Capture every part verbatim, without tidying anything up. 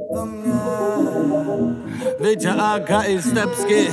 Витя Ака и Степский.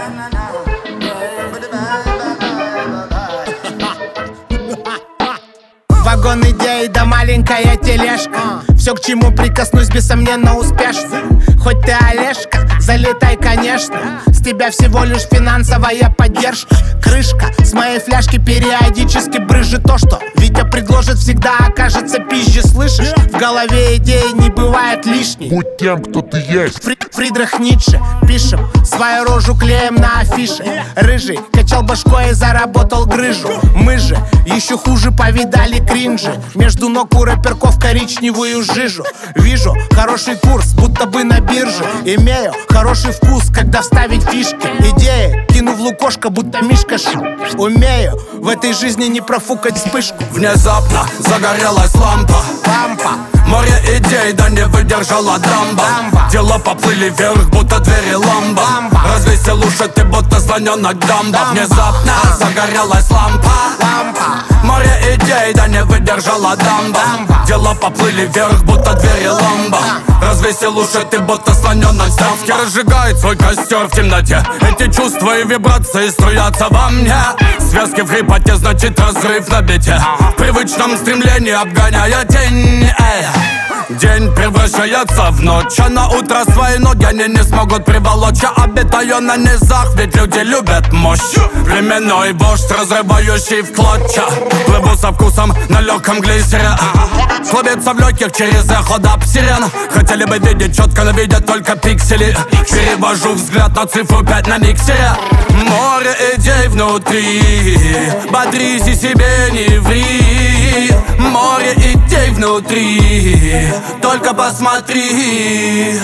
Вагон идей да маленькая тележка. Все, к чему прикоснусь, бессомненно успешно. Хоть ты Олежка, залетай, конечно. С тебя всего лишь финансовая поддержка. Крышка с моей фляжки периодически брызжет то, что Витя предложит, всегда окажется пизже, слышишь? В голове идеи не бывает лишней. Будь тем, кто ты есть. Фри Фридрих Ницше. Пишем свою рожу клеем на афише. Рыжий качал башкой и заработал грыжу. Мы же еще хуже повидали кринжи. Между ног у рэперков коричневую жижу. Вижу хороший курс, будто бы на бирже. Имею хороший вкус, когда вставить фишки. Идеи кину в лукошко, будто Мишка Ш. Умею в этой жизни не профукать вспышку. Внезапно загорелась лампа. Лампа. Море идей, да не выдержала дамба. Дамба. Дела поплыли вверх, будто двери ламба. Ламба. Развесил уши, ты будто слоненок дамба. Дамба. Внезапно загорелась лампа. Лампа. Море идей, да не выдержала дамба. Дамба. Дела поплыли вверх, будто двери ламба. Развесил уши, ты будто слоненок дамба. Разжигает свой костер в темноте. Эти чувства и вибрации струятся во мне. Связки в хрипоте, значит разрыв на бите. В привычном стремлении обгоняя тень. Эй. День превращается в ночь, а на утро свои ноги они не смогут приволочь. Я обитаю на низах, ведь люди любят мощь. Племенной вождь, разрывающий в клочья. Плыву со вкусом на легком глиссере. Клубится в легких через эхо даб сирен. Хотели бы видеть четко, но видят только пиксели. Перевожу взгляд на цифру пять на миксере. Море идей внутри, бодрись и себе не ври. Море идей внутри, только посмотри.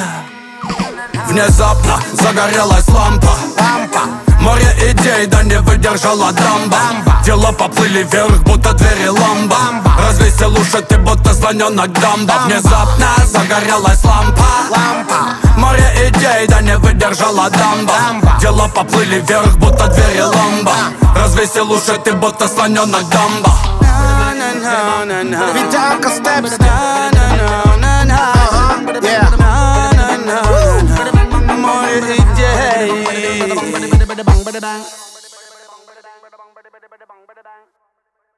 Внезапно загорелась лампа. Лампа. Море идей, да не выдержала дамба. Дамба. Дела поплыли вверх, будто двери ламба. Ламба. Развесил уши, ты будто слоненок дамба. Дамба. Внезапно загорелась лампа. Лампа. Море идей, да не выдержала дамба. Дамба. Дела поплыли вверх, будто двери ламба. Развесил уши, ты будто слоненок дамба. Витя Ака, Степский.